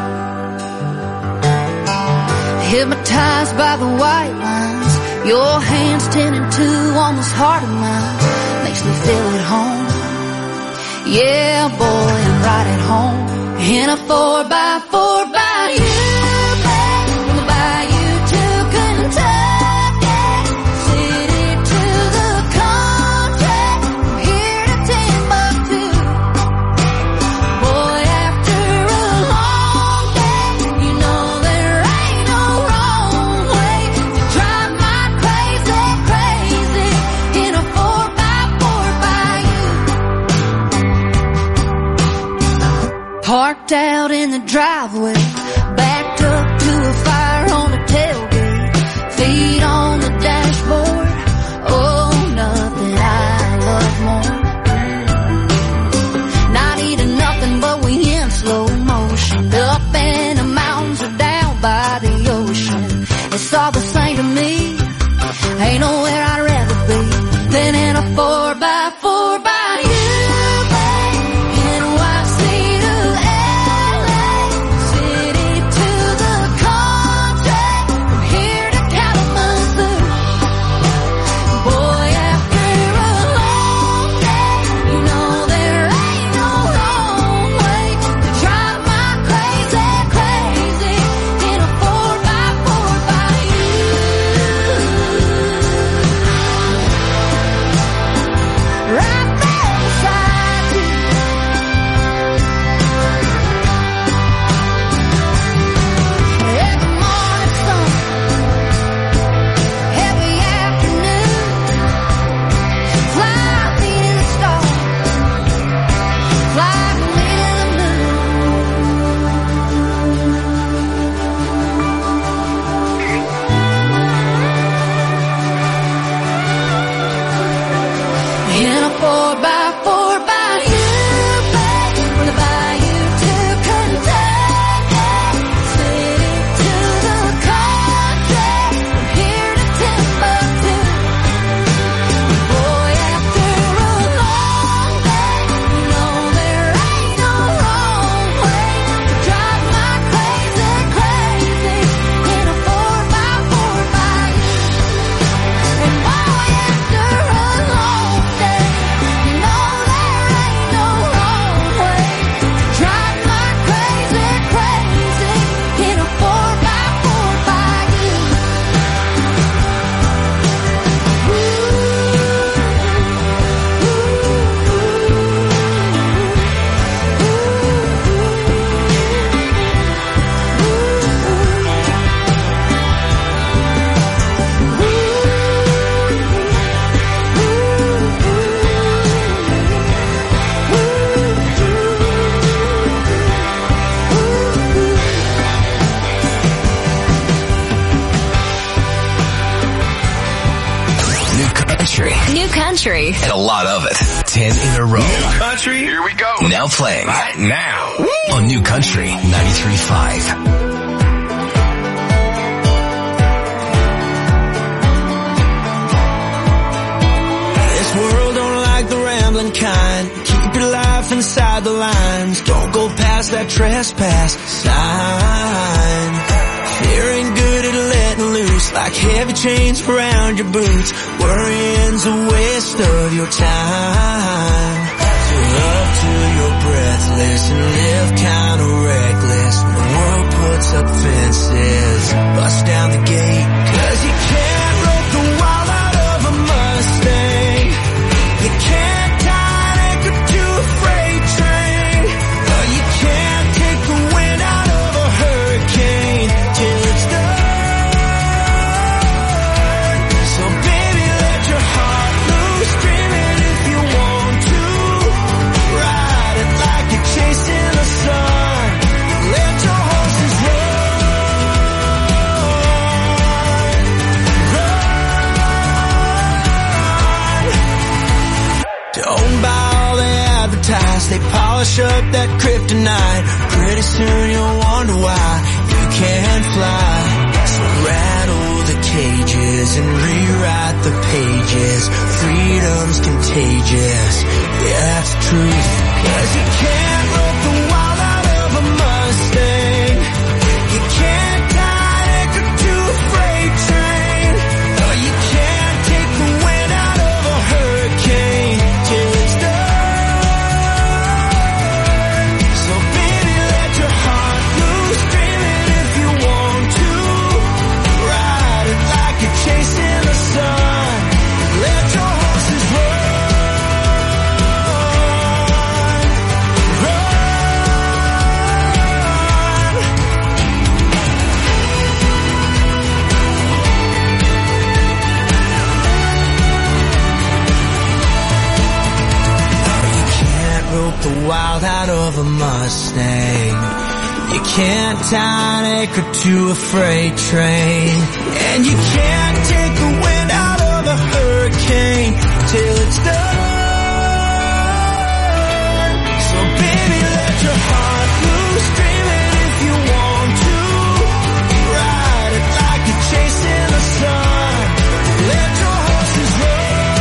Hypnotized by the white lines, your hands 10 and 2 on this heart of mine. Makes me feel at home. Yeah, boy, I'm right at home. In a 4x4 by you, babe. From the bayou to Kentucky, city to the country, from here to Timbuktu. Boy, after a long day, you know there ain't no wrong way to drive my crazy, crazy in a 4x4 by you. Parked out in the driveway, backed up to a fire on the tailgate, feet on the dashboard. Oh, nothing I love more. Not eating nothing, but we in slow motion. Up in the mountains or down by the ocean. It's all the same to me. Ain't nowhere I'd rather be than in a 4x4 by you. Country. And a lot of it. 10 in a row. New Country. Here we go. Now playing. Right now. On New Country 93.5. This world don't like the rambling kind. Keep your life inside the lines. Don't go past that trespass sign. Fear ain't good at letting loose, like heavy chains around your boots. Worrying's a waste of your time. So love till you're breathless and live kinda reckless. When the world puts up fences, bust down the gate. 'Cause you can't rope the wild out of a Mustang. You can't tie an anchor to a freight train. Or you can't take the wind out of a hurricane till it's done. So baby, let your heart loose, dream it if you want to. Ride it like you're chasing the sun. Let your horses run. Don't buy all they advertise, they polish up that kryptonite. Pretty soon you'll wonder why you can't fly. So rattle the cages and rewrite the pages. Freedom's contagious, yeah, that's the truth. 'Cause you can't rope the wild out of a Mustang. You can't tie an anchor to a freight train. Or you can't take the wind out of a hurricane till it's done. So baby, let your heart loose, dream it if you want to. Ride it like you're chasing the sun. Let your horses run. Rope the wild out of a Mustang. You can't tie an anchor to a freight train. And you can't take the wind out of a hurricane till it's done. So baby, let your heart loose, dream it if you want to. Ride it like you're chasing the sun. Let your horses run.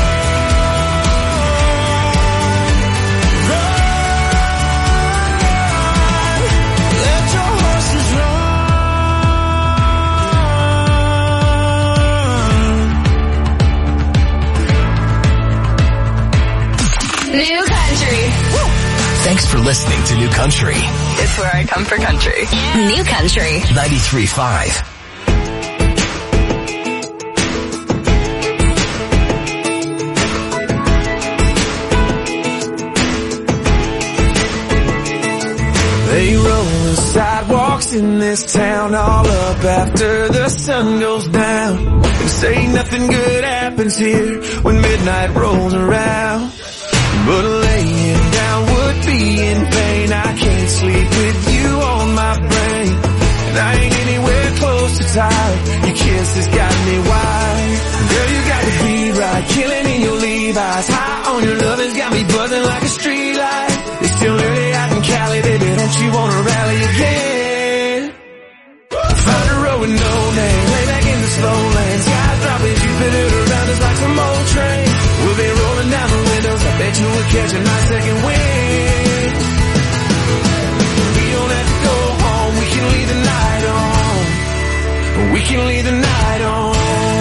New Country. Thanks for listening to New Country. It's where I come for country. New Country. 93.5. They roll the sidewalks in this town all up after the sun goes down. And say nothing good happens here when midnight rolls around. But laying down would be in vain. I can't sleep with you on my brain. And I ain't anywhere close to tired. Your kiss has got me wild. Girl, you got the beat right, killing in your Levi's. High on your love has got me buzzing like a street light. It's still early out in Cali, baby, don't you wanna rally again? Find a road with no name, lay back in the slow lane. Sky dropping, Jupiter around us like some old train. We'll be rolling down the windows, I bet you we'll catch a nice second wind. We don't have to go home, we can leave the night on. We can leave the night on.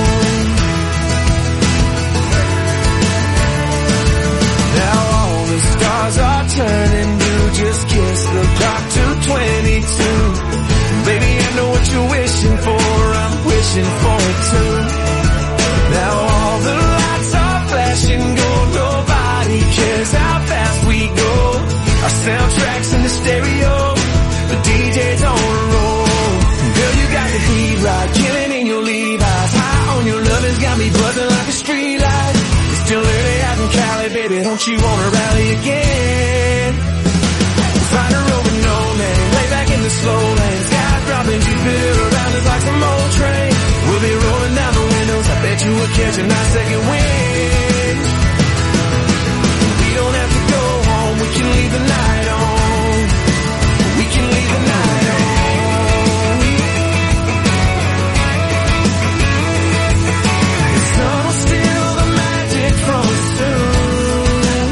Now all the stars are turning blue, just kiss the clock to 22. Baby, I know what you're wishing for, I'm wishing for it too. Now all the lights are flashing gold, nobody cares how fast we go. Our soundtracks in the stereo, the DJ's on a roll. Girl, you got the heat right, killing in your Levi's. High on your love has got me buzzing like a street light. It's still early out in Cali, baby, don't you wanna rally again? Find a road with no name, lay back in the slow lane. Sky dropping, Jupiter around us like some old train. We'll be rolling down the windows, I bet you will catch a nice second wind. We don't have to go home, we can leave the night on. We can leave the night on. The sun will steal the magic from us soon.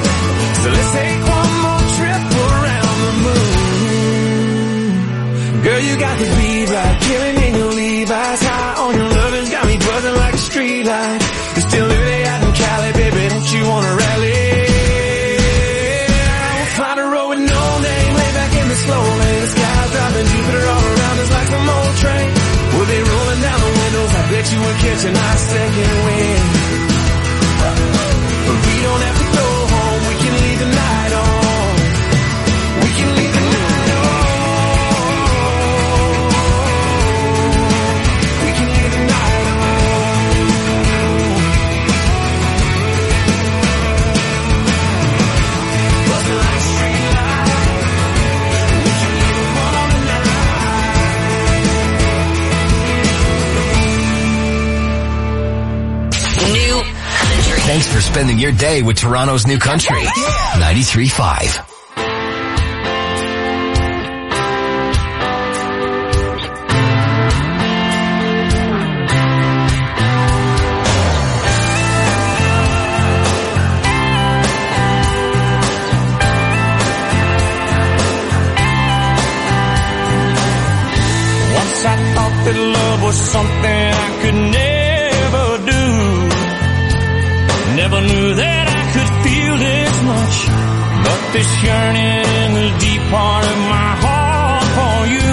So let's take one more trip around the moon. Girl, Girl, you got the beat right, killing in your Levi's. High on your loving, got me buzzing like a street light. It's still early out in Cali, baby, don't you wanna rally? We'll find a road with no name, lay back in the slow lane. The sky's dropping Jupiter all around us like some old train. We'll be rolling down the windows, I bet you we'll catch a nice second wind. But we don't have to go home, we can leave the night on. We can leave the night on. We can leave the night on. Buzzing like a street light. We can leave the one on the night. New Country. Thanks for spending your day with Toronto's New Country. 93.5. Once I thought that love was something I could never do. Never knew that I could feel this much. But this yearning in the deep part of my heart for you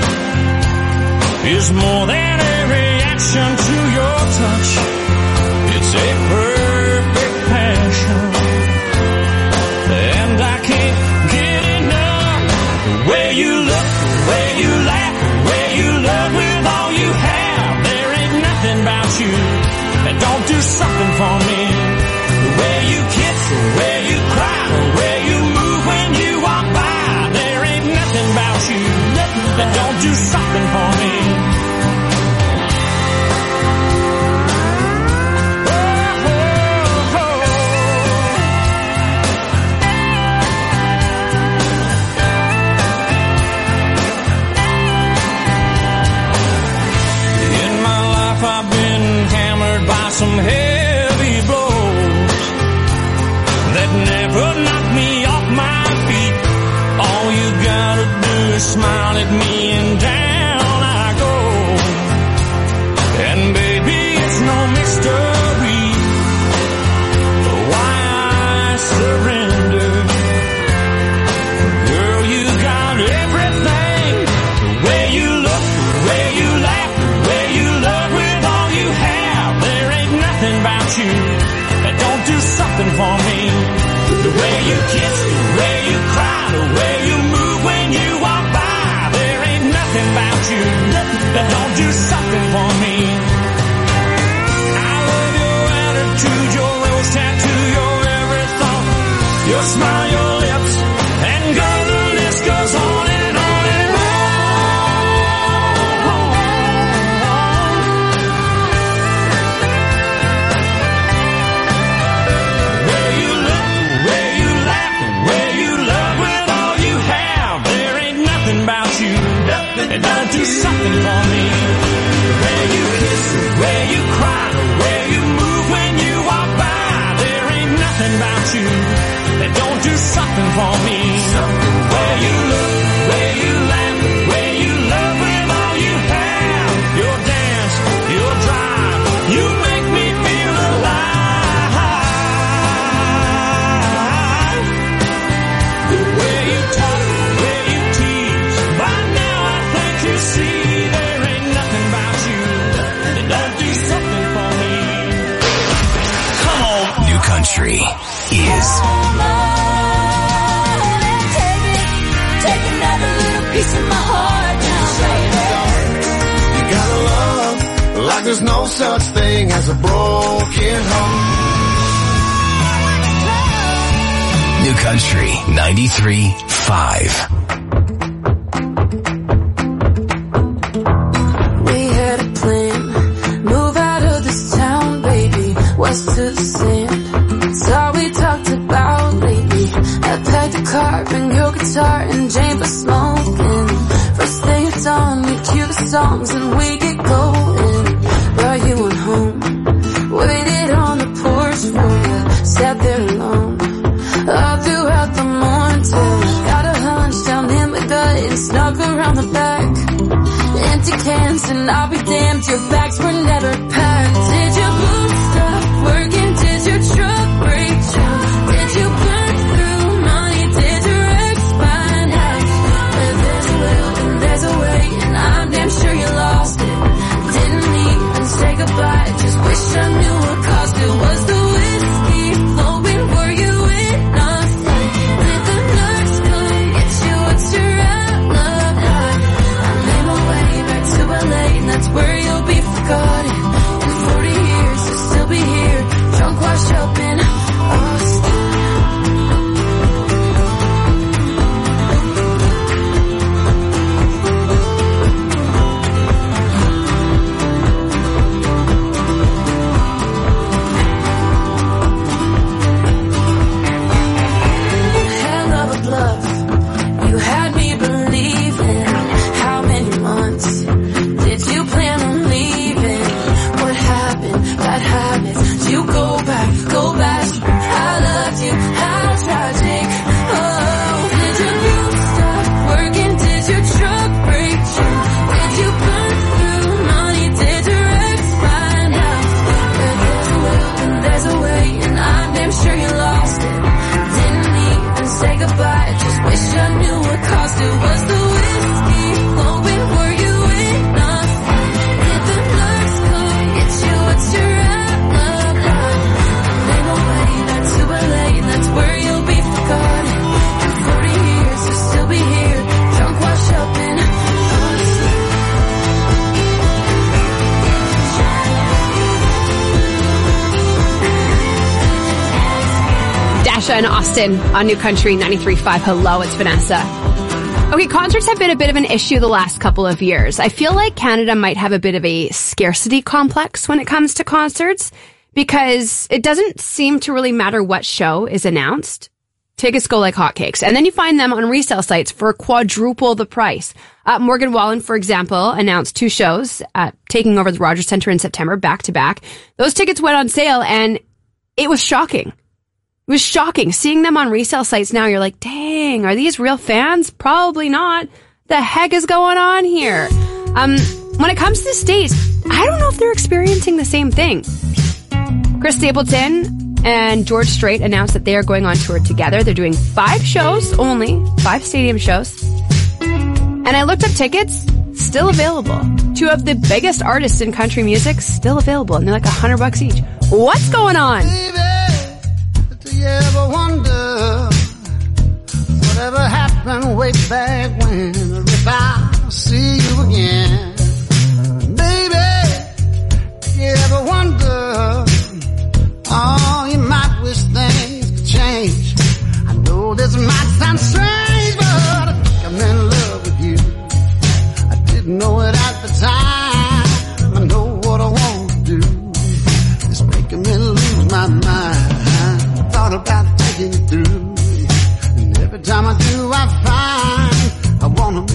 is more than a reaction to your touch. It's a perfect passion. And I can't get enough. The way you look, the way you laugh, the way you love with all you have. There ain't nothing about you that don't do something for me. The way you kiss, the way you cry, the way you move when you walk by. There ain't nothing about you that don't do something for me. In my life I've been hammered by some heavy blows that never knocked me off my feet. All you gotta do is smile at me and down I go. And baby, it's no mystery why I surrender. Girl, you got everything. The way you look, the way you laugh, the way you love with all you have. There ain't nothing about you that don't do something for me. The way you kiss, the way you cry, the way you move when you walk by. There ain't nothing about you that don't do something for me. I love your attitude, your rose tattoo, your every thought, your smile, your lips, and girl, the list goes on and on and on. The way you look, the way you laugh, the way you love with all you have. There ain't nothing about you that don't do something for me. The way you kiss, the way you cry, the way you move when you walk by. There ain't nothing about you that don't do something for me. The way you look, the way you laugh, the way you love with all you have. Your dance, your drive, you make me feel alive. The way you talk, the way you tease. By now I think you see there ain't nothing about you that don't do something for me. Come on. New Country is Take another little piece of my heart now, baby. You gotta love like there's no such thing as a broken heart. New Country 93.5. We had a plan, move out of this town, baby, west to the sand. It's all we talked about lately. I packed a car, bring your guitar, and Jane for smoking. First thing at dawn, we cue the songs and we get going. Brought you on home, waited on the porch for you, sat there alone. All throughout the morning till I got a hunch down in my gut. you snuck around the back. Empty cans and I'll be damned, your bags were never packed. Did your boots stop working? Did your truck break down? Did you burn through money? Did your ex find out? But there's a will and there's a way, and I'm damn sure you lost it. Didn't even say goodbye, just wish I knew what caused it. Was the whiskey flowing? Were you in a fight? Did the nurse come get you? What's your alibi? I made my way back to LA, and that's where you'll be forgotten. In 40 years you'll still be here, drunk, washed up in Austin. Hell of a bluff, you had me believing. How many months did you plan on leaving? What happened? Bad habits. Did you go back? I loved you. How tragic. Oh, did your boots stop working? Did your truck break down? Did you burn through money? Did your ex find out? But there's a will and there's a way, and I'm damn sure you lost it. Didn't even say goodbye, just wish I knew what caused it. Was the whiskey flowing? Were you in a fight? Did the nurse come get you? What's your alibi? I made my way back to LA, and that's where you'll be forgotten. In 40 years you'll still be here, drunk, washed up in Austin. Dasha and Austin on New Country 93.5. Hello, it's Vanessa. Okay, concerts have been a bit of an issue the last couple of years. I feel like Canada might have a bit of a scarcity complex when it comes to concerts because it doesn't seem to really matter what show is announced. Tickets go like hotcakes. And then you find them on resale sites for quadruple the price. Morgan Wallen, for example, announced 2 shows taking over the Rogers Centre in September, back to back. Those tickets went on sale and it was shocking. It was shocking. Seeing them on resale sites now, you're like, dang, are these real fans? Probably not. The heck is going on here? When it comes to the States, I don't know if they're experiencing the same thing. Chris Stapleton and George Strait announced that they are going on tour together. They're doing 5 shows only, 5 stadium shows. And I looked up tickets, still available. 2 of the biggest artists in country music, still available. And they're like $100 each. What's going on? Do you ever wonder whatever happened way back when? Or if I'll see you again? Baby, do you ever wonder? Oh, you might wish things could change. I know this might sound strange, but I think I'm in love with you. I didn't know it at the time. I know what I want to do. It's making me lose my mind. Thought about taking you through, and every time I do, I find I wanna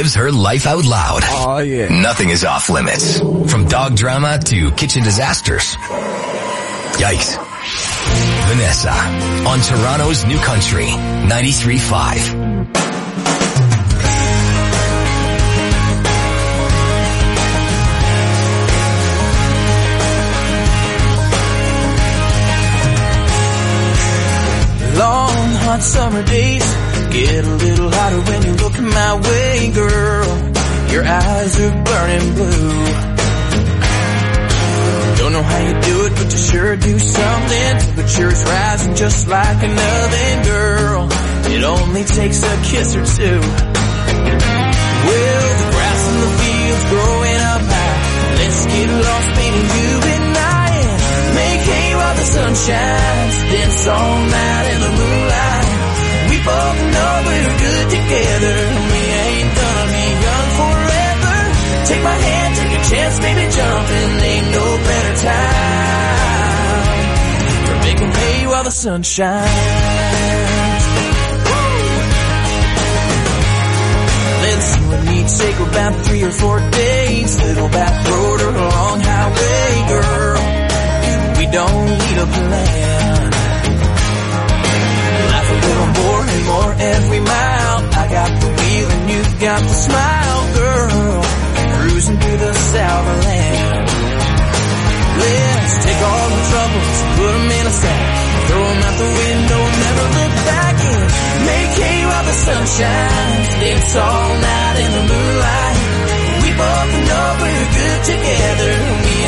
lives her life out loud. Oh, yeah. Nothing is off limits. From dog drama to kitchen disasters. Yikes. Vanessa on Toronto's New Country 93.5. Long, hot summer days get a little hotter when you look my way, girl. Your eyes are burning blue. Don't know how you do it, but you sure do something. Temperature's rising just like an oven, girl. It only takes a kiss or two. Well, the grass in the fields growing up high. Let's get lost, baby, you and I. Make hay while the sun shines. Dance all night in the moonlight. We both know we're good together. We ain't gonna be young forever. Take my hand, take a chance, baby, jump in. Ain't no better time for making hay while the sun shines. Let's see what needs take about 3 or 4 days. Little back road or a long highway, girl. We don't need a plan. Laugh a little more and more every mile. I got the wheel and you got the smile, girl. Cruising through the Southland. Let's take all the troubles, put them in a sack, throw them out the window, never look back in. Make hay while the sun shines. Dance all night in the moonlight. We both know we're good together.